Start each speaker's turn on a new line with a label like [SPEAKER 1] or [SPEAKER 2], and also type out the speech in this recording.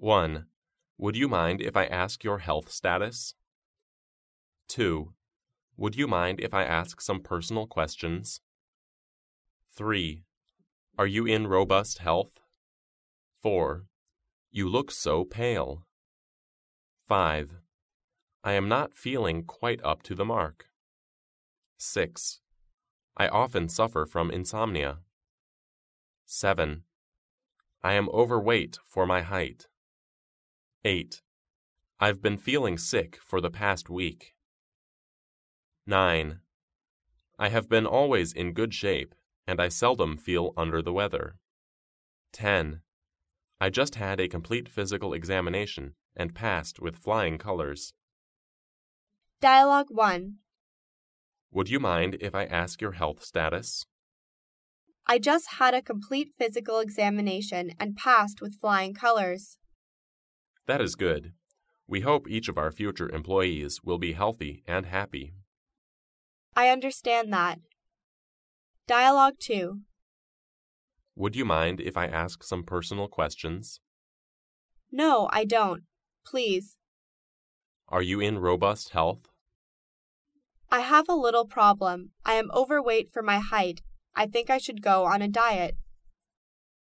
[SPEAKER 1] 1. Would you mind if I ask your health status? 2. Would you mind if I ask some personal questions? 3. Are you in robust health? 4. You look so pale. 5. I am not feeling quite up to the mark. 6. I often suffer from insomnia. 7. I am overweight for my height. 8. I've been feeling sick for the past week. 9. I have been always in good shape, and I seldom feel under the weather. 10. I just had a complete physical examination and passed with flying colors.
[SPEAKER 2] Dialogue 1.
[SPEAKER 1] Would you mind if I ask your health status?
[SPEAKER 2] I just had a complete physical examination and passed with flying colors.
[SPEAKER 1] That is good. We hope each of our future employees will be healthy and happy.
[SPEAKER 2] I understand that. Dialogue 2.
[SPEAKER 1] Would you mind if I ask some personal questions?
[SPEAKER 2] No, I don't. Please.
[SPEAKER 1] Are you in robust health?
[SPEAKER 2] I have a little problem. I am overweight for my height. I think I should go on a diet.